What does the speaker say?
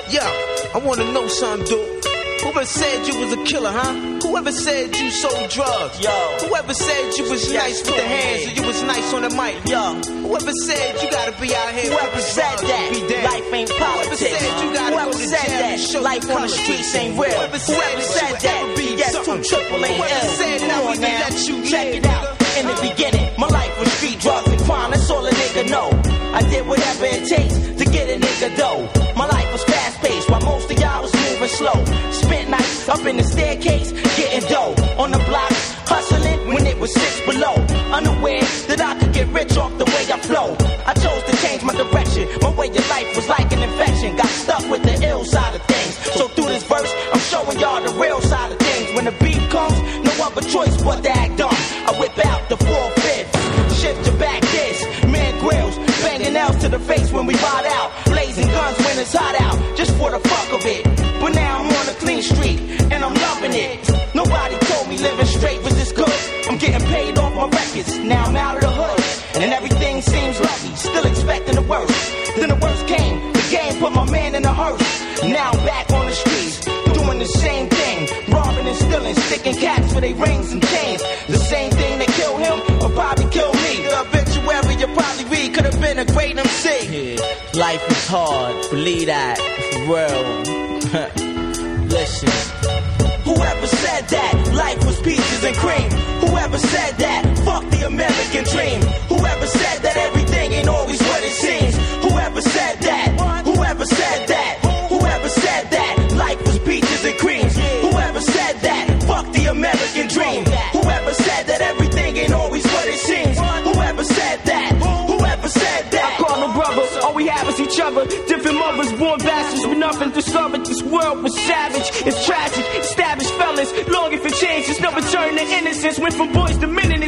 Yo, I wanna know something, dude. Whoever said you was a killer, huh? Whoever said you sold drugs? Yo. Whoever said you was nice with the hands or you was nice on the mic? Yo. Whoever said you gotta be out here? Whoever said that life ain't politics? Whoever said you gotta go to jail and show life on the streets ain't real? Whoever said that yes, 2 triple ain't ill. Come on now, check it out. In the beginning, my life was street drugs and crime. That's all a nigga know. I did whatever it takes to get a nigga dough. My life was fast paced while most of y'all was moving slow. Spent nights up in the staircase getting dough. On the block, hustling when it was 6 below. Unaware that I could get rich off the way I flow. I chose to change my direction. My way of life was like an infection. Got stuck with the ill side of things. So through this verse, I'm showing y'all the real side of things. When the beat comes, no other choice but to act on. I whip out the 4/5. Shift your back this. Man grills, banging L's to the face when we ride out. Blazing guns when it's hot out, just for the fuck of it. But now I'm on a clean street, and I'm loving it. Nobody told me living straight was this good. I'm getting paid off my records, now I'm out of the hood. And everything seems lovely, still expecting the worst. Then the worst came, the game put my man in a hearse. Now I'm back on the streets, doing the same thing. Robbing and stealing, sticking cats for their rings and chains. The same thing that killed him, or probably killed me. The obituary you probably read could have been a great MC. Yeah, life is hard, believe that, for real. Listen. Whoever said that life was peaches and cream? Whoever said that, fuck the American dream? Whoever said that everything ain't always what it seems? Whoever said that? Whoever said that? Whoever said that life was peaches and creams? Whoever said that, fuck the American dream? Whoever said that everything ain't always what it seems? Whoever said that? Whoever said that? I call them brothers, all we have is each other. Different mothers, born bastards with nothing to serve it. This world was savage, it's tragic. Established fellas, longing for change, there's no return to innocence. Went from boys to men